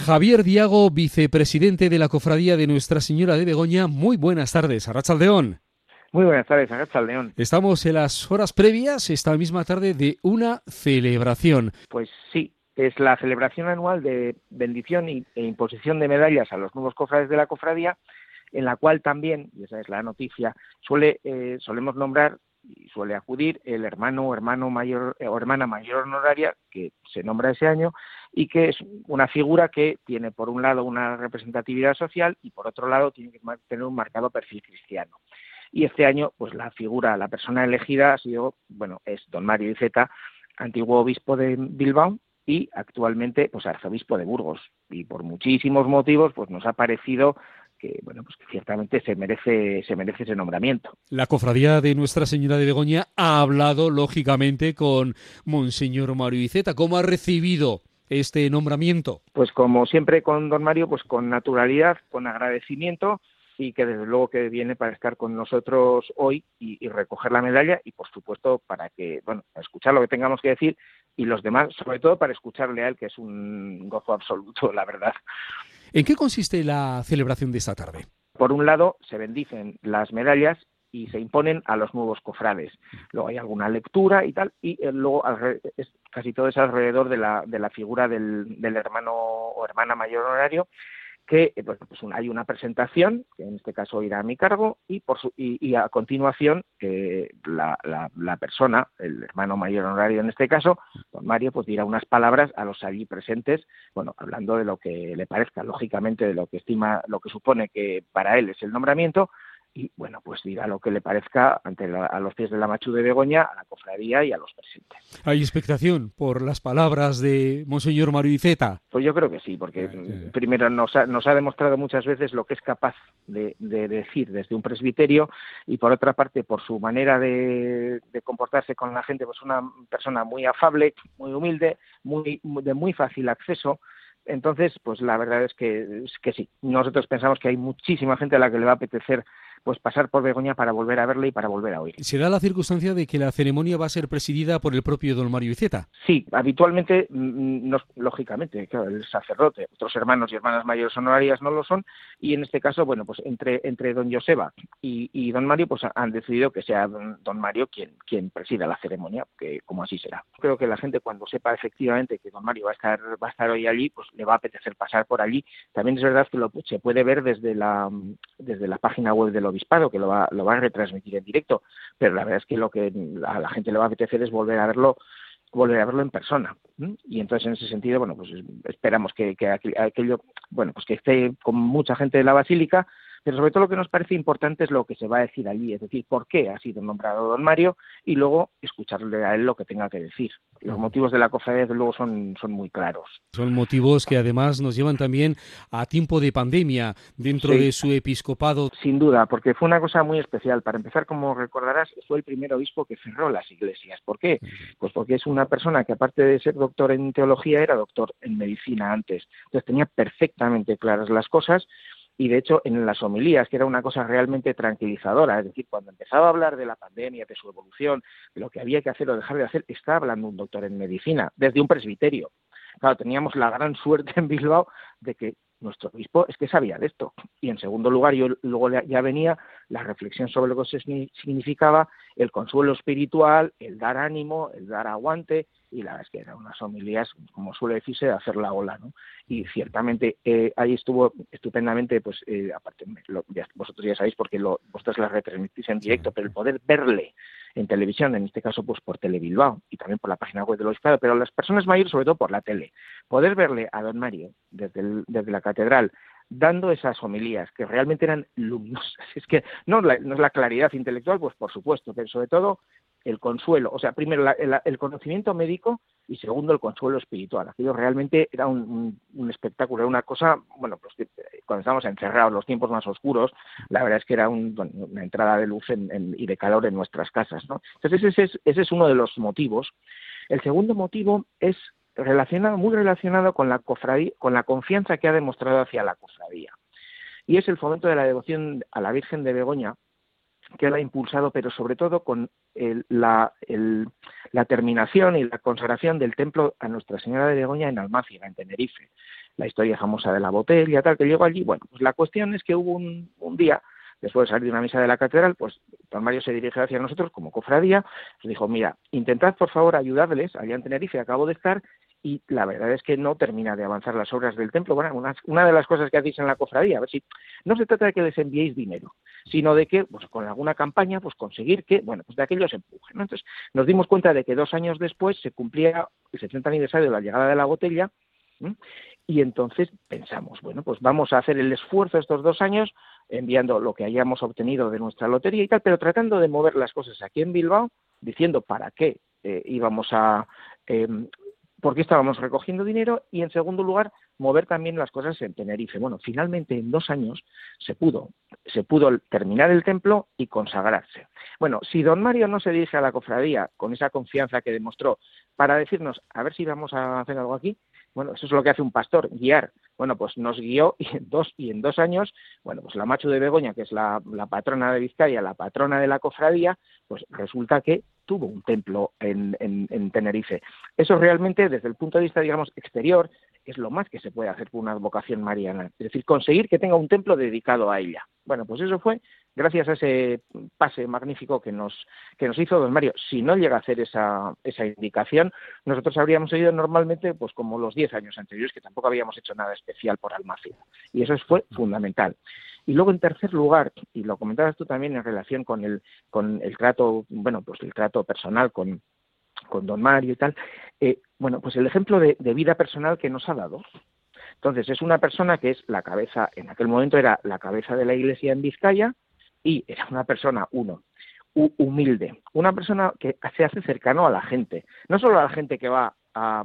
Javier Diago, vicepresidente de la Cofradía de Nuestra Señora de Begoña. Muy buenas tardes, arratsaldeón. Muy buenas tardes, arratsaldeón. Estamos en las horas previas, esta misma tarde, de una celebración. Pues sí, es la celebración anual de bendición e imposición de medallas a los nuevos cofrades de la cofradía, en la cual también, y esa es la noticia, solemos nombrar y suele acudir el hermano o hermano mayor o hermana mayor honoraria que se nombra ese año y que es una figura que tiene por un lado una representatividad social y por otro lado tiene que tener un marcado perfil cristiano. Y este año, pues la persona elegida es don Mario Iceta, antiguo obispo de Bilbao y actualmente pues arzobispo de Burgos. Y por muchísimos motivos, pues nos ha parecido que ciertamente se merece ese nombramiento. La Cofradía de Nuestra Señora de Begoña ha hablado, lógicamente, con Monseñor Mario Iceta. ¿Cómo ha recibido este nombramiento? Pues como siempre con don Mario, pues con naturalidad, con agradecimiento, y que desde luego que viene para estar con nosotros hoy y recoger la medalla y por supuesto para escuchar lo que tengamos que decir y los demás, sobre todo para escucharle a él, que es un gozo absoluto, la verdad. ¿En qué consiste la celebración de esta tarde? Por un lado, se bendicen las medallas y se imponen a los nuevos cofrades. Luego hay alguna lectura y tal, y luego casi todo es alrededor de la figura del hermano o hermana mayor honorario, que hay una presentación, que en este caso irá a mi cargo, y a continuación la persona, el hermano mayor honorario en este caso, don Mario, pues dirá unas palabras a los allí presentes, hablando de lo que le parezca, lógicamente de lo que estima, lo que supone que para él es el nombramiento, y pues dirá lo que le parezca a los pies de la Machu de Begoña, a la cofradía y a los presentes. ¿Hay expectación por las palabras de Monseñor Mario Iceta? Pues yo creo que sí, porque primero nos ha demostrado muchas veces lo que es capaz de decir desde un presbiterio, y por otra parte por su manera de comportarse con la gente, pues una persona muy afable, muy humilde, de muy fácil acceso. Entonces, pues la verdad es que sí. Nosotros pensamos que hay muchísima gente a la que le va a apetecer pues pasar por Begoña para volver a verle y para volver a oír. ¿Se da la circunstancia de que la ceremonia va a ser presidida por el propio don Mario Iceta? Sí, habitualmente, lógicamente, claro, el sacerdote, otros hermanos y hermanas mayores honorarias no lo son, y en este caso, pues entre don Joseba y don Mario, pues han decidido que sea don Mario quien presida la ceremonia, que como así será. Creo que la gente, cuando sepa efectivamente que don Mario va a estar hoy allí, pues le va a apetecer pasar por allí. También es verdad que se puede ver desde la página web del obispado, que lo va a retransmitir en directo, pero la verdad es que lo que a la gente le va a apetecer es volver a verlo en persona. Y entonces, en ese sentido, pues esperamos que aquello, pues que esté con mucha gente de la Basílica, pero sobre todo lo que nos parece importante es lo que se va a decir allí, es decir, por qué ha sido nombrado don Mario, y luego escucharle a él lo que tenga que decir. Los motivos de la cofradía, desde luego, son muy claros. Son motivos que además nos llevan también a tiempo de pandemia dentro de su episcopado. Sin duda, porque fue una cosa muy especial. Para empezar, como recordarás, fue el primer obispo que cerró las iglesias. ¿Por qué? Pues porque es una persona que, aparte de ser doctor en teología, era doctor en medicina antes. Entonces tenía perfectamente claras las cosas. Y de hecho, en las homilías, que era una cosa realmente tranquilizadora, es decir, cuando empezaba a hablar de la pandemia, de su evolución, de lo que había que hacer o dejar de hacer, estaba hablando un doctor en medicina, desde un presbiterio. Claro, teníamos la gran suerte en Bilbao de que nuestro obispo es que sabía de esto. Y en segundo lugar, luego ya venía la reflexión sobre lo que significaba el consuelo espiritual, el dar ánimo, el dar aguante, y la verdad es que eran unas homilías, como suele decirse, de hacer la ola, ¿no? Y ciertamente ahí estuvo estupendamente, aparte, vosotros ya sabéis porque vosotros las retransmitís en directo, pero el poder verle en televisión, en este caso pues por Telebilbao y también por la página web del obispado, pero las personas mayores sobre todo por la tele, poder verle a don Mario desde la catedral dando esas homilías que realmente eran luminosas. Es que no es la claridad intelectual, pues por supuesto, pero sobre todo el consuelo, o sea, primero el conocimiento médico y segundo el consuelo espiritual. Aquello realmente era un espectáculo, era una cosa, pues cuando estábamos encerrados, los tiempos más oscuros, la verdad es que era una entrada de luz y de calor en nuestras casas, ¿no? Entonces ese es uno de los motivos. El segundo motivo es muy relacionado con la cofradía, con la confianza que ha demostrado hacia la cofradía. Y es el fomento de la devoción a la Virgen de Begoña, que la ha impulsado, pero sobre todo con la terminación y la consagración del templo a Nuestra Señora de Begoña en Almáciga, en Tenerife. La historia famosa de la botella, tal, que llegó allí. Bueno, pues la cuestión es que hubo un día, después de salir de una misa de la catedral, pues don Mario se dirigió hacia nosotros como cofradía, nos dijo, mira, intentad por favor ayudarles, allá en Tenerife acabo de estar, y la verdad es que no termina de avanzar las obras del templo. Bueno, una de las cosas que hacéis en la cofradía, a ver si no se trata de que les enviéis dinero, sino de que, pues con alguna campaña, pues conseguir que, bueno, pues de aquello se empuje, ¿no? Entonces nos dimos cuenta de que 2 años después se cumplía el 70 aniversario de la llegada de la botella, ¿sí? Y entonces pensamos, bueno, pues vamos a hacer el esfuerzo estos 2 años, enviando lo que hayamos obtenido de nuestra lotería y tal, pero tratando de mover las cosas aquí en Bilbao, diciendo para qué íbamos a... por qué estábamos recogiendo dinero, y en segundo lugar mover también las cosas en Tenerife. Bueno, finalmente en 2 años se pudo terminar el templo y consagrarse. Bueno, si don Mario no se dirige a la cofradía con esa confianza que demostró para decirnos a ver si vamos a hacer algo aquí, bueno, eso es lo que hace un pastor, guiar. Bueno, pues nos guió y en dos años, bueno, pues la Matxu de Begoña, que es la patrona de Vizcaya, la patrona de la cofradía, pues resulta que tuvo un templo en Tenerife. Eso realmente, desde el punto de vista, digamos, exterior, es lo más que se puede hacer por una vocación mariana. Es decir, conseguir que tenga un templo dedicado a ella. Bueno, pues eso fue gracias a ese pase magnífico que nos hizo don Mario. Si no llega a hacer esa indicación, nosotros habríamos ido normalmente pues como los 10 años anteriores, que tampoco habíamos hecho nada especial por Almáciga. Y eso fue fundamental. Y luego, en tercer lugar, y lo comentabas tú también en relación con el trato, bueno, pues el trato personal con don Mario y tal, bueno, pues el ejemplo de vida personal que nos ha dado. Entonces, es una persona que es la cabeza, en aquel momento era la cabeza de la Iglesia en Vizcaya, y era una persona, humilde, una persona que se hace cercano a la gente, no solo a la gente que va a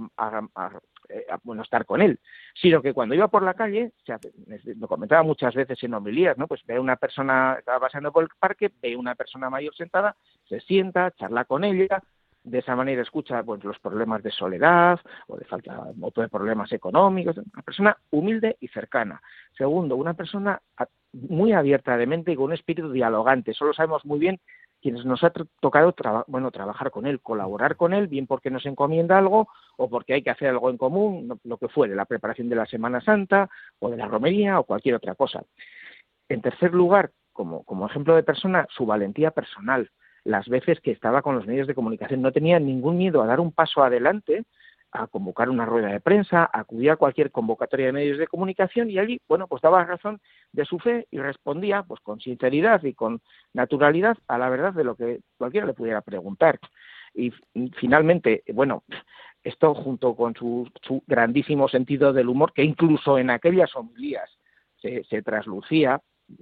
estar con él, sino que cuando iba por la calle, lo comentaba muchas veces en homilías, ¿no? Pues ve una persona que va paseando por el parque, ve una persona mayor sentada, se sienta, charla con ella. De esa manera escucha pues, los problemas de soledad o de falta o de problemas económicos. Una persona humilde y cercana. Segundo, una persona muy abierta de mente y con un espíritu dialogante. Solo sabemos muy bien quienes nos ha tocado trabajar con él, colaborar con él, bien porque nos encomienda algo o porque hay que hacer algo en común, lo que fuere, la preparación de la Semana Santa o de la romería o cualquier otra cosa. En tercer lugar, como ejemplo de persona, su valentía personal. Las veces que estaba con los medios de comunicación no tenía ningún miedo a dar un paso adelante, a convocar una rueda de prensa, a acudir a cualquier convocatoria de medios de comunicación, y allí, bueno, pues daba razón de su fe y respondía pues con sinceridad y con naturalidad a la verdad de lo que cualquiera le pudiera preguntar. Y finalmente, bueno, esto junto con su grandísimo sentido del humor, que incluso en aquellas homilías se traslucía,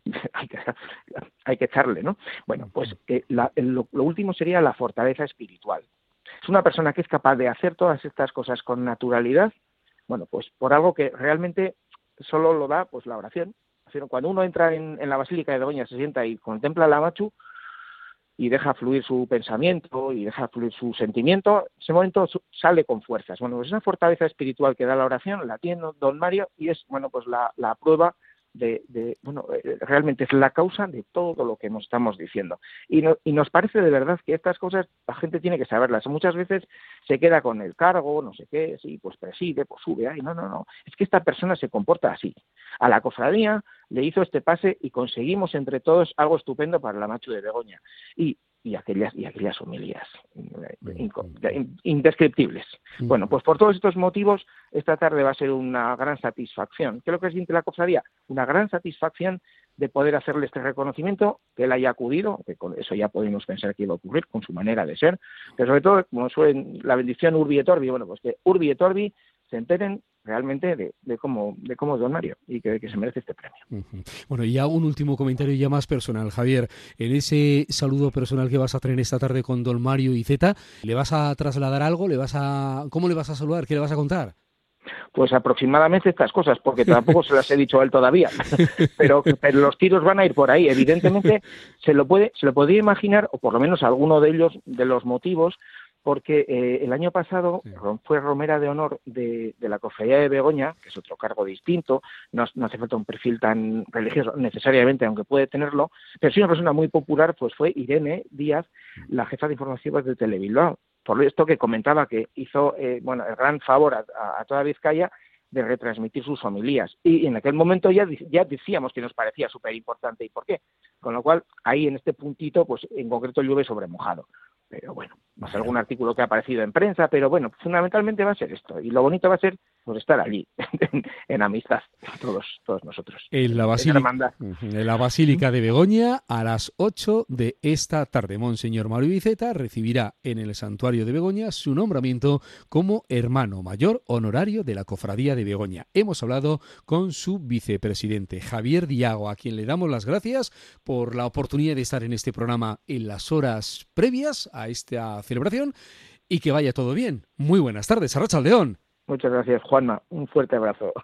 hay que echarle, ¿no? Bueno, pues lo último sería la fortaleza espiritual. Es una persona que es capaz de hacer todas estas cosas con naturalidad, bueno, pues por algo que realmente solo lo da pues la oración. Cuando uno entra en la Basílica de Begoña, se sienta y contempla la Matxu y deja fluir su pensamiento y deja fluir su sentimiento, ese momento sale con fuerzas. Bueno, pues esa fortaleza espiritual que da la oración la tiene don Mario y es, bueno, pues la prueba realmente es la causa de todo lo que nos estamos diciendo. Y nos parece de verdad que estas cosas la gente tiene que saberlas. Muchas veces se queda con el cargo, no sé qué, sí, pues preside, pues sube, ay, no. Es que esta persona se comporta así. A la cofradía le hizo este pase y conseguimos entre todos algo estupendo para la Matxu de Begoña. Y aquellas homilías indescriptibles. Bueno, pues por todos estos motivos, esta tarde va a ser una gran satisfacción. ¿Qué es lo que siente la cofradía? Una gran satisfacción de poder hacerle este reconocimiento, que él haya acudido, que con eso ya podemos pensar que iba a ocurrir con su manera de ser, pero sobre todo, como suele la bendición Urbi et Orbi, bueno, pues que Urbi et Orbi se enteren realmente de cómo es don Mario y que se merece este premio. Uh-huh. Bueno, y ya un último comentario ya más personal, Javier. En ese saludo personal que vas a tener esta tarde con don Mario Iceta, ¿le vas a trasladar algo? ¿Cómo le vas a saludar? ¿Qué le vas a contar? Pues aproximadamente estas cosas, porque tampoco se las he dicho a él todavía, pero los tiros van a ir por ahí. Evidentemente se lo podía imaginar, o por lo menos alguno de ellos, de los motivos, porque el año pasado fue Romera de Honor de la Cofradía de Begoña, que es otro cargo distinto, no hace falta un perfil tan religioso necesariamente, aunque puede tenerlo, pero sí una persona muy popular, pues fue Irene Díaz, la jefa de informativos de Telebilbao. Por esto que comentaba que hizo el gran favor a toda Vizcaya de retransmitir sus homilías. Y en aquel momento ya decíamos que nos parecía súper importante. ¿Y por qué? Con lo cual, ahí en este puntito, pues en concreto llueve sobre mojado. Pero bueno, más algún artículo que ha aparecido en prensa, pero bueno, fundamentalmente va a ser esto. Y lo bonito va a ser pues estar allí, en amistad, todos nosotros. En la Basílica de Begoña, a las 8 de esta tarde, Monseñor Mario Iceta recibirá en el Santuario de Begoña su nombramiento como hermano mayor honorario de la Cofradía de Begoña. Hemos hablado con su vicepresidente, Javier Diago, a quien le damos las gracias por la oportunidad de estar en este programa en las horas previas a esta celebración y que vaya todo bien. Muy buenas tardes, Arratsaldeon. Muchas gracias, Juanma. Un fuerte abrazo.